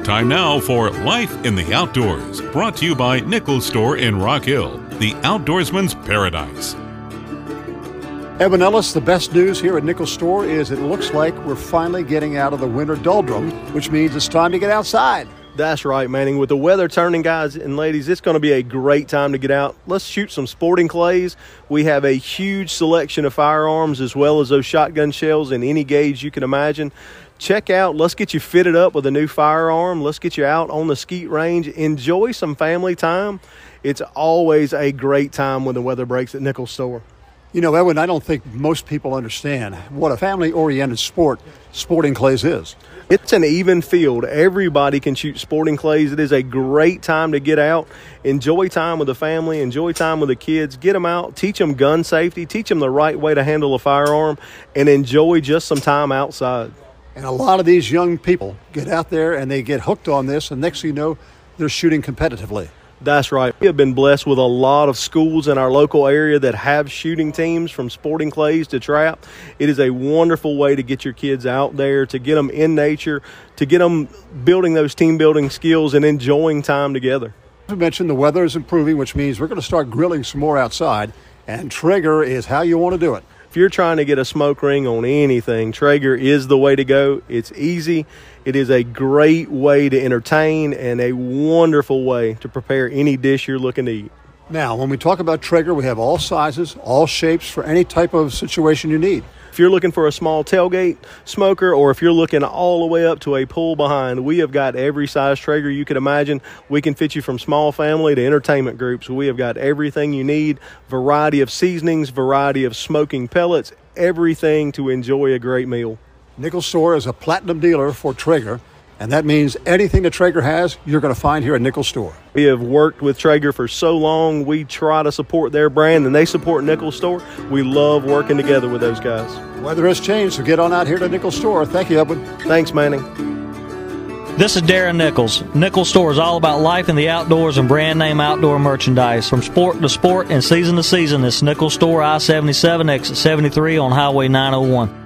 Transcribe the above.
Time now for Life in the Outdoors, brought to you by Nichols Store in Rock Hill, the outdoorsman's paradise. Edwin Ellis, the best news here at Nichols Store is it looks like we're finally getting out of the winter doldrum, which means it's time to get outside. That's right, Manning. With the weather turning, guys and ladies, it's going to be a great time to get out. Let's shoot some sporting clays. We have a huge selection of firearms as well as those shotgun shells in any gauge you can imagine. Check out, let's get you fitted up with a new firearm. Let's get you out on the skeet range. Enjoy some family time. It's always a great time when the weather breaks at Nichols Store. You know, Edwin, I don't think most people understand what a family-oriented sport sporting clays is. It's an even field. Everybody can shoot sporting clays. It is a great time to get out, enjoy time with the family, enjoy time with the kids, get them out, teach them gun safety, teach them the right way to handle a firearm, and enjoy just some time outside. And a lot of these young people get out there and they get hooked on this, and next thing you know, they're shooting competitively. That's right. We have been blessed with a lot of schools in our local area that have shooting teams from sporting clays to trap. It is a wonderful way to get your kids out there, to get them in nature, to get them building those team building skills and enjoying time together. As I mentioned, the weather is improving, which means we're going to start grilling some more outside, and Traeger is how you want to do it. If you're trying to get a smoke ring on anything, Traeger is the way to go. It's easy. It is a great way to entertain and a wonderful way to prepare any dish you're looking to eat. Now, when we talk about Traeger, we have all sizes, all shapes for any type of situation you need. If you're looking for a small tailgate smoker, or if you're looking all the way up to a pull behind, we have got every size Traeger you could imagine. We can fit you from small family to entertainment groups. We have got everything you need, variety of seasonings, variety of smoking pellets, everything to enjoy a great meal. Nichols Store is a platinum dealer for Traeger, and that means anything that Traeger has, you're going to find here at Nichols Store. We have worked with Traeger for so long. We try to support their brand, and they support Nichols Store. We love working together with those guys. Weather has changed, so get on out here to Nichols Store. Thank you, Edwin. Thanks, Manning. This is Darren Nichols. Nichols Store is all about life in the outdoors and brand name outdoor merchandise. From sport to sport and season to season, it's Nichols Store, I-77, exit 73 on Highway 901.